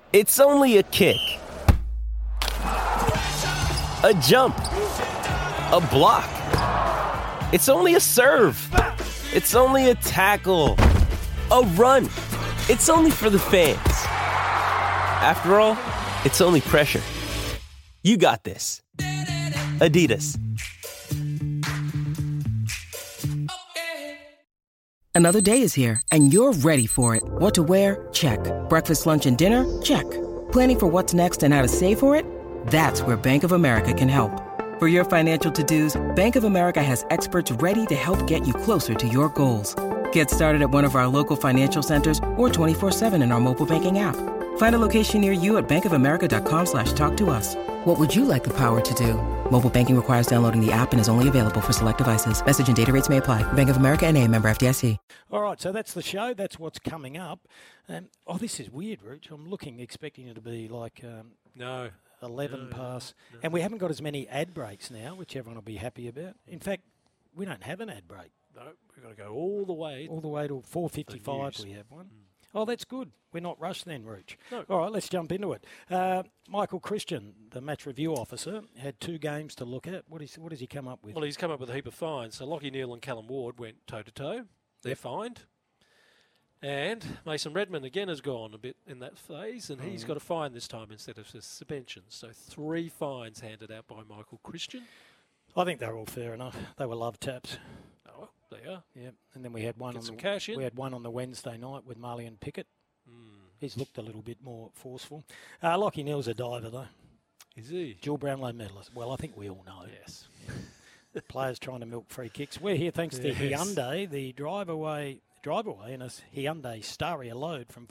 It's only a kick, a jump, a block. It's only a serve. It's only a tackle, a run. It's only for the fans. After all, it's only pressure. You got this. Adidas. Another day is here, and you're ready for it. What to wear? Check. Breakfast, lunch, and dinner? Check. Planning for what's next and how to save for it? That's where Bank of America can help. For your financial to-dos, Bank of America has experts ready to help get you closer to your goals. Get started at one of our local financial centers or 24/7 in our mobile banking app. Find a location near you at bankofamerica.com/talktous. What would you like the power to do? Mobile banking requires downloading the app and is only available for select devices. Message and data rates may apply. Bank of America N.A., member FDIC. All right, so that's the show. That's what's coming up. This is weird, Rich. I'm expecting it to be like 11 past. No. And we haven't got as many ad breaks now, which everyone will be happy about. In fact, we don't have an ad break. No, we've got to go all the way. All the way to 4:55 we have one. Oh, that's good. We're not rushed then, Rich. No. All right, let's jump into it. Michael Christian, the match review officer, had 2 games to look at. What does he come up with? Well, he's come up with a heap of fines. So Lockie Neal and Callum Ward went toe-to-toe. They're fined. And Mason Redman again has gone a bit in that phase, and he's got a fine this time instead of suspension. So 3 fines handed out by Michael Christian. I think they're all fair enough. They were love taps. Oh, well, they are. Yeah, and then we had one cash in. We had one on the Wednesday night with Marlion Pickett. He's looked a little bit more forceful. Lockie Neal's a diver though. Is he? Dual Brownlow medalist. Well, I think we all know. Yes. Players trying to milk free kicks. We're here thanks to Hyundai, the drive away in a Hyundai Staria load from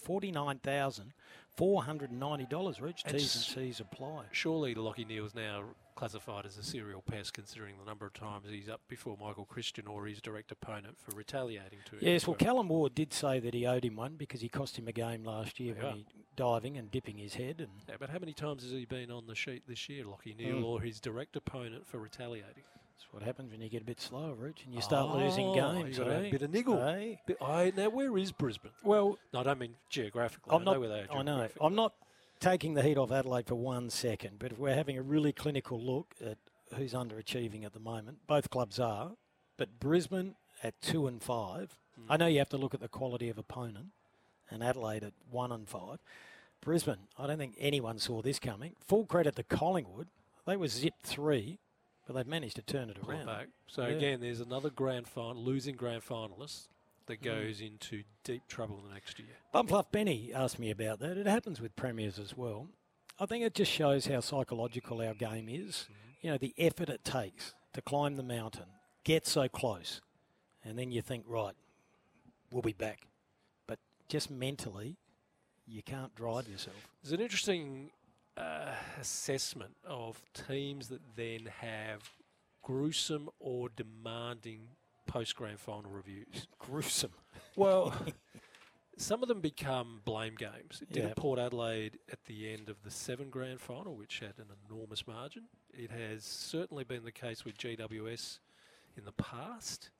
$49,490. Rich, T's and C's apply. Surely Lockie Neal's now classified as a serial pest, considering the number of times he's up before Michael Christian or his direct opponent for retaliating to him. Yes, well, Callum Ward did say that he owed him one because he cost him a game last year when he diving and dipping his head. And but how many times has he been on the sheet this year, Lockie Neal, or his direct opponent for retaliating? That's what happens when you get a bit slower, Rich, and you start losing games. You got a bit of niggle. Now, where is Brisbane? Well, no, I don't mean geographically. I know where they are. I know. I'm not taking the heat off Adelaide for 1 second, but if we're having a really clinical look at who's underachieving at the moment, both clubs are, but Brisbane at 2 and 5. I know you have to look at the quality of opponent, and Adelaide at 1 and 5. Brisbane, I don't think anyone saw this coming. Full credit to Collingwood. They were zipped 3, but they've managed to turn it around. Back. So again, there's another losing grand finalist that goes into deep trouble the next year. Bumfluff Benny asked me about that. It happens with premiers as well. I think it just shows how psychological our game is. You know, the effort it takes to climb the mountain, get so close, and then you think, right, we'll be back. But just mentally, you can't drive yourself. There's an interesting assessment of teams that then have gruesome or demanding post-grand final reviews. Gruesome. Well, some of them become blame games. It did at Yep. Port Adelaide at the end of the 7 grand final, which had an enormous margin. It has certainly been the case with GWS in the past.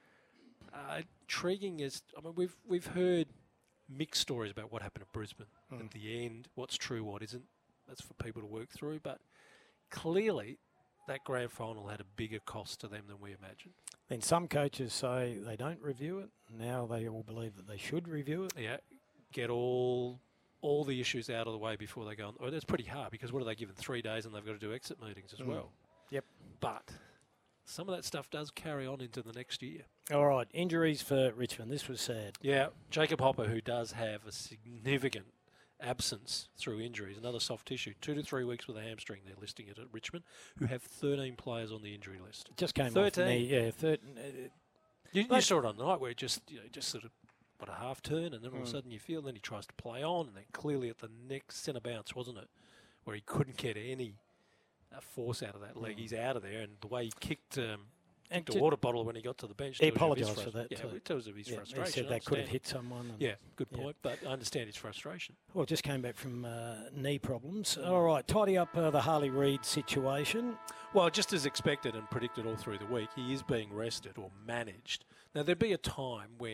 Intriguing is, I mean, we've heard mixed stories about what happened at Brisbane at the end. What's true, what isn't. That's for people to work through. But clearly, that grand final had a bigger cost to them than we imagined. Then some coaches say they don't review it. Now they all believe that they should review it. Yeah, get all the issues out of the way before they go on. Well, that's pretty hard because what are they given 3 days and they've got to do exit meetings as well. Yep. But some of that stuff does carry on into the next year. All right, injuries for Richmond. This was sad. Yeah, Jacob Hopper, who does have a significant absence through injuries, another soft tissue, 2 to 3 weeks with a hamstring. They're listing it at Richmond, who have 13 players on the injury list. Just came 13. off knee. Yeah, 13. You saw it on the night where it just sort of a half turn, and then all of a sudden you feel. Then he tries to play on, and then clearly at the next centre bounce, wasn't it, where he couldn't get any force out of that leg. He's out of there, and the way he kicked a water bottle when he got to the bench. He apologised for that. Yeah, it tells of his frustration. He said that could have hit someone. Yeah, good point, but I understand his frustration. Well, just came back from knee problems. All right, tidy up the Harley Reid situation. Well, just as expected and predicted all through the week, he is being rested or managed. Now, there'd be a time when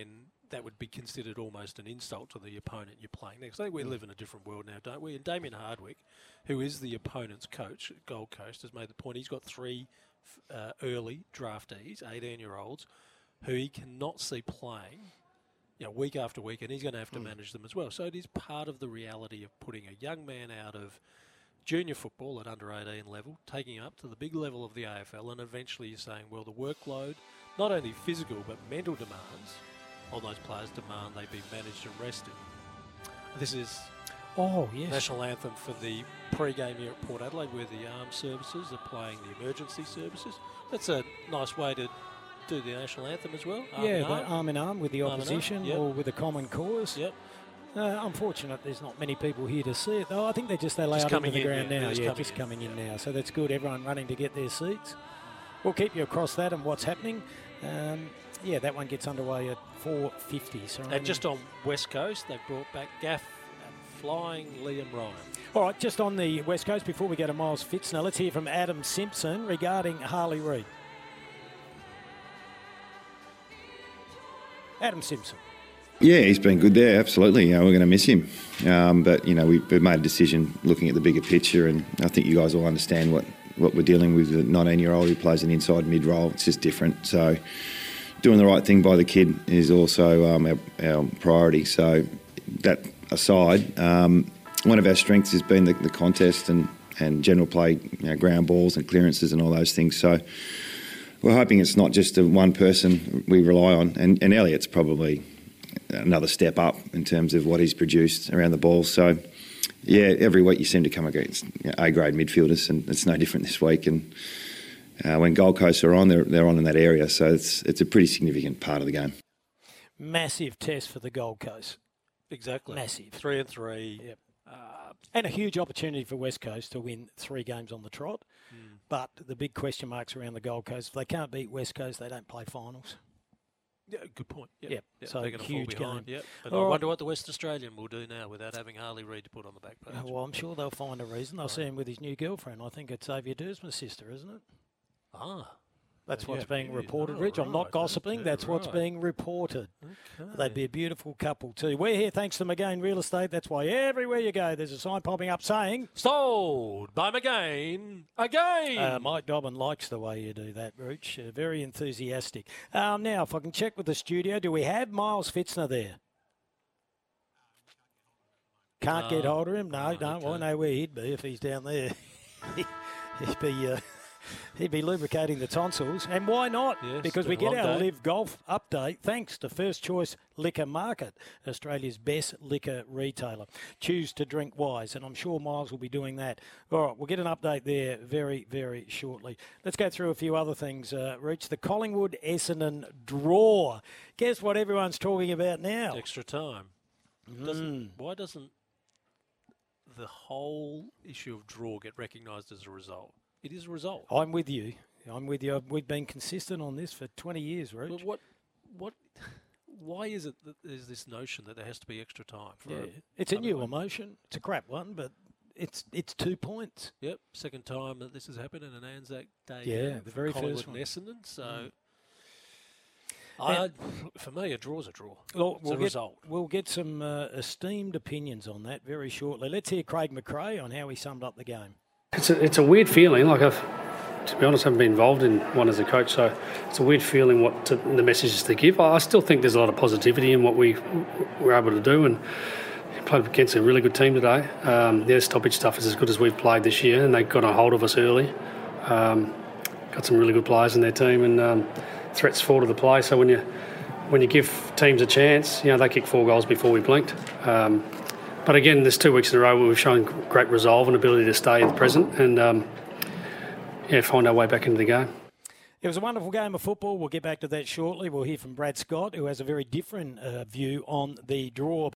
that would be considered almost an insult to the opponent you're playing next. I think we live in a different world now, don't we? And Damien Hardwick, who is the opponent's coach at Gold Coast, has made the point he's got 3 early draftees, 18-year-olds, who he cannot see playing week after week, and he's going to have to manage them as well. So it is part of the reality of putting a young man out of junior football at under 18 level, taking up to the big level of the AFL, and eventually you're saying, well, the workload, not only physical but mental demands on those players demand they be managed and rested. This is national anthem for the pre-game here at Port Adelaide, where the armed services are playing the emergency services. That's a nice way to do the national anthem as well. Arm in arm with the opposition or with a common cause. Yep. Unfortunate there's not many people here to see it, though. I think they're just allowed into the ground now. Just coming in now. So that's good. Everyone running to get their seats. We'll keep you across that and what's happening. That one gets underway at 4:50. So and just on West Coast, they've brought back Gaff and flying Liam Ryan. All right, just on the West Coast, before we go to Miles Fitzner, let's hear from Adam Simpson regarding Harley Reid. Adam Simpson. Yeah, he's been good there, absolutely. We're going to miss him. But we've made a decision looking at the bigger picture, and I think you guys all understand what we're dealing with. A 19-year-old who plays an inside mid-role, it's just different. So doing the right thing by the kid is also our priority. So that aside, one of our strengths has been the contest and general play, ground balls and clearances and all those things. So we're hoping it's not just the one person we rely on. And Elliott's probably another step up in terms of what he's produced around the ball. So, every week you seem to come against A-grade midfielders, and it's no different this week. And when Gold Coast are on, they're on in that area. So it's a pretty significant part of the game. Massive test for the Gold Coast. Exactly. Massive. 3-3. Yep. And a huge opportunity for West Coast to win 3 games on the trot. But the big question marks around the Gold Coast, if they can't beat West Coast, they don't play finals. Yeah, good point. Yep. So they're going to huge fall behind. game. Yep. But I wonder what the West Australian will do now without having Harley Reid to put on the back page. Well, I'm sure they'll find a reason. They'll see him with his new girlfriend. I think it's Xavier Dersman's sister, isn't it? That's what's being reported, Rich. I'm not gossiping. That's what's being reported. Okay. They'd be a beautiful couple too. We're here thanks to McGain Real Estate. That's why everywhere you go, there's a sign popping up saying, "Sold by McGain again." Mike Dobbin likes the way you do that, Rich. Very enthusiastic. Now, if I can check with the studio, do we have Miles Fitzner there? Can't get hold of him? No, don't. Well, I know where he'd be if he's down there. He'd be lubricating the tonsils. And why not? Yes, because we get our Live Golf update thanks to First Choice Liquor Market, Australia's best liquor retailer. Choose to drink wise, and I'm sure Miles will be doing that. All right, we'll get an update there very, very shortly. Let's go through a few other things. Reach the Collingwood-Essendon draw. Guess what everyone's talking about now? Extra time. Why doesn't the whole issue of draw get recognised as a result? It is a result. I'm with you. We've been consistent on this for 20 years, Rich. But why is it that there's this notion that there has to be extra time? It's a new emotion. It's a crap one, but it's 2 points. Yep, second time that this has happened in an Anzac Day. Yeah, the very first one. Essendon. So, for me, a draw's a draw. It's a result. We'll get some esteemed opinions on that very shortly. Let's hear Craig McRae on how he summed up the game. It's a weird feeling. To be honest, I haven't been involved in one as a coach, so it's a weird feeling the messages to give. I still think there's a lot of positivity in what we were able to do, and played against a really good team today. Their stoppage stuff is as good as we've played this year, and they got a hold of us early. Got some really good players in their team, and threats fall to the play. So when you give teams a chance, they kicked 4 goals before we blinked. But again, there's 2 weeks in a row where we've shown great resolve and ability to stay in the present and, find our way back into the game. It was a wonderful game of football. We'll get back to that shortly. We'll hear from Brad Scott, who has a very different view on the draw.